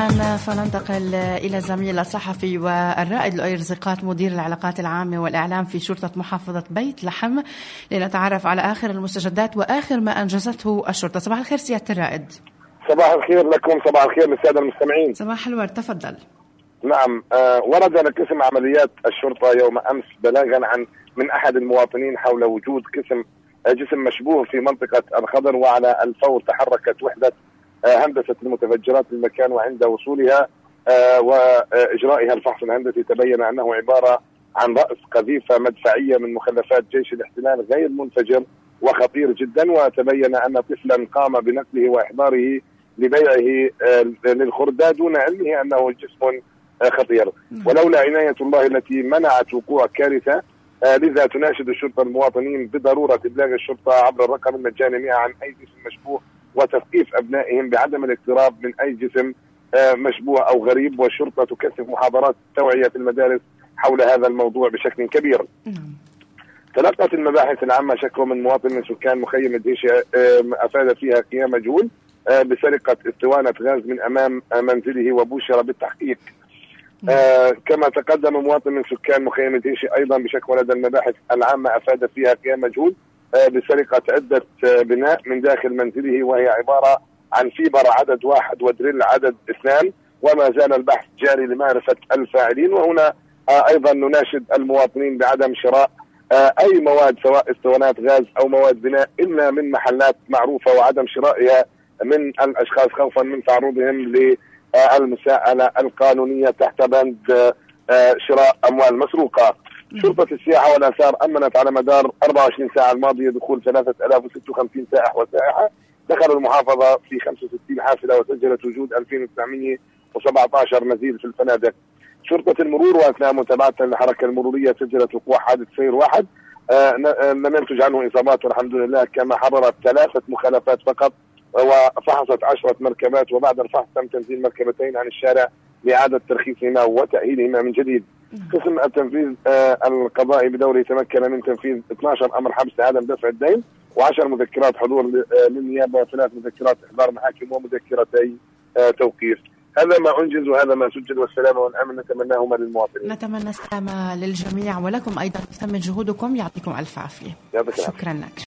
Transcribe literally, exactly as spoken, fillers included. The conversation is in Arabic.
الآن فننتقل إلى الزميل الصحفي والرائد لؤي رزقات مدير العلاقات العامة والإعلام في شرطة محافظة بيت لحم لنتعرف على آخر المستجدات وآخر ما أنجزته الشرطة. صباح الخير سيادة الرائد. صباح الخير لكم، صباح الخير للسادة المستمعين. صباح الورد، تفضل. نعم، آه ورد لقسم عمليات الشرطة يوم أمس بلاغا عن من أحد المواطنين حول وجود قسم آه جسم مشبوه في منطقة الخضر، وعلى الفور تحركت وحدة آه هندسة المتفجرات للمكان، وعند وصولها آه وإجرائها الفحص الهندسي تبين أنه عبارة عن رأس قذيفة مدفعية من مخلفات جيش الاحتلال غير منفجر وخطير جدا، وتبين أن طفلا قام بنقله وإحضاره لبيعه للخردة دون علمه أنه جسم خطير، ولولا عناية الله التي منعت وقوع كارثة. لذا تناشد الشرطة المواطنين بضرورة إبلاغ الشرطة عبر الرقم المجاني مئة عن أي جسم مشبوه، وتثقيف أبنائهم بعدم الاقتراب من أي جسم مشبوه أو غريب. والشرطة تكثف محاضرات توعية في المدارس حول هذا الموضوع بشكل كبير. تلقت المباحث العامة شكوى من مواطن من سكان مخيم الديشي أفاد فيها قيام مجهول بسرقة اسطوانة غاز من أمام منزله، وبشر بالتحقيق. آه كما تقدم مواطن من سكان مخيم الديشي أيضا بشكوى لدى المباحث العامة أفاد فيها قيام مجهول آه بسرقة عدة آه بناء من داخل منزله، وهي عبارة عن فيبر عدد واحد ودريل عدد اثنان، وما زال البحث جاري لمعرفة الفاعلين. وهنا آه أيضا نناشد المواطنين بعدم شراء آه أي مواد سواء اسطوانات غاز أو مواد بناء إلا من محلات معروفة، وعدم شرائها من الأشخاص خوفا من تعرضهم للمساءلة القانونية تحت بند شراء أموال مسروقة. شرطة السياحة والآثار أمنت على مدار أربعة وعشرين ساعة الماضية دخول ثلاثة آلاف وستة وخمسين سائح وسائحة دخلوا المحافظة في خمسة وستين حافلة، وسجلت وجود ألفين وتسعمئة وسبعة عشر نزيل في الفنادق. شرطة المرور وأثناء متابعتها للحركة المرورية سجلت وقوع حادث سير واحد آه لم ينتج عنه إصابات والحمد لله، كما حررت ثلاثة مخالفات فقط وفحصت عشرة مركبات، وبعد الفحص تم تنزيل مركبتين عن الشارع لإعادة ترخيصهما وتأهيلهما من جديد. قسم التنفيذ آه القضائي بدوره تمكن من تنفيذ اثني عشر أمر حبس لعدم دفع الدين، وعشر مذكرات حضور للنيابة، وثلاث مذكرات إحضار محاكم، ومذكرتي آه توقيف. هذا ما أنجز وهذا ما سجل، والسلامة والأمن نتمناهما للمواطنين. نتمنى السلامة للجميع ولكم أيضا تكمل جهودكم، يعطيكم ألف عافية. شكرا لك.